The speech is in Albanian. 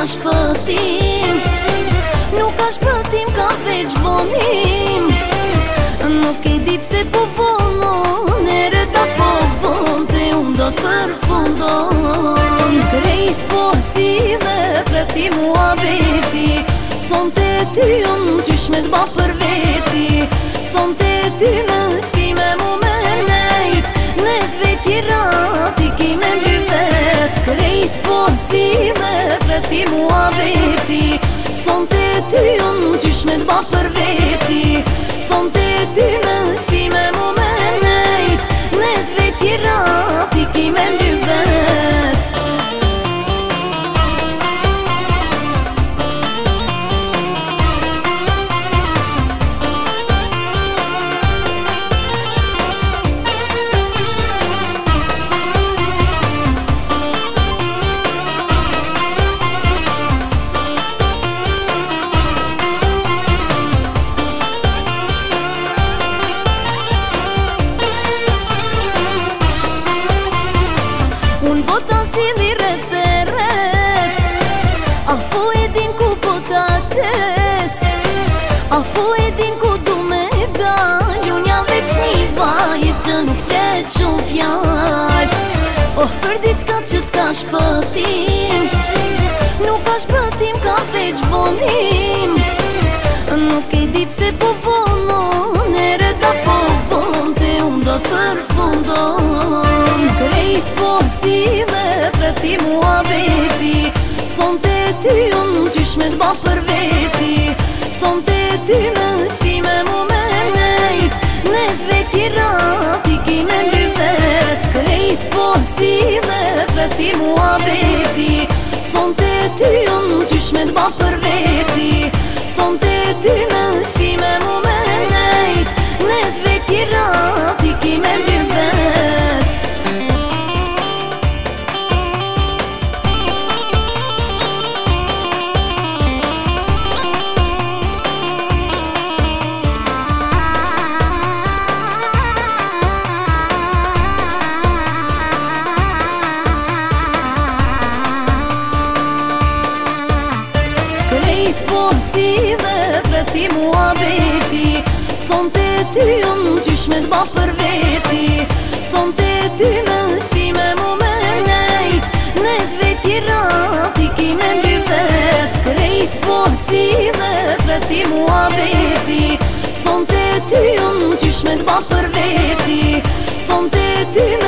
shpëtim, nuk ka shpëtim, ka veç vonim. Nuk e di pse po vonon, erët apo vonë, te unë do të përfundon. Krejt po si dhe prefti mua beti, son të ty unë qysh me t'ba për veti. Son të ty në shime mu me nejt, ne t'veti rati ki me mby vet. Krejt po si dhe prefti mua beti, son të ty unë qysh me t'ba për veti. Son të ty në shime mu me nejt, ne t'veti rati ki me mby vet. Unë bota si rreth e rreth, ah po e din ku po ta qes, ah po e din ku du me dal. Unë jam veç një vajz që nuk flet shumë fjall. Oh, për diçka që s'ka shpëtim, nuk ka shpëtim, ka veç vonim. Nuk e di pse po vonon, erët apo vonë, te unë do përfundon. Krejt po si dhe prefti mua beti, son të ty unë qysh me t'ba për veti. Son të ty në shime mu me nejt, ne t'veti rati ki me mby vet. Krejt po si dhe prefti mua beti, son të ty unë qysh me t'ba për veti. Son të ty në shime mu me nejt, ne t'veti rati ki me mby vet. Po si dhe prefti mua beti, son të ty unë qysh me t'ba për veti. Son të ty në shime mu me nejt, ne t'veti rati ki me mby vet. Krejt po si dhe prefti mua beti, son të ty unë qysh me t'ba për veti. Son të ty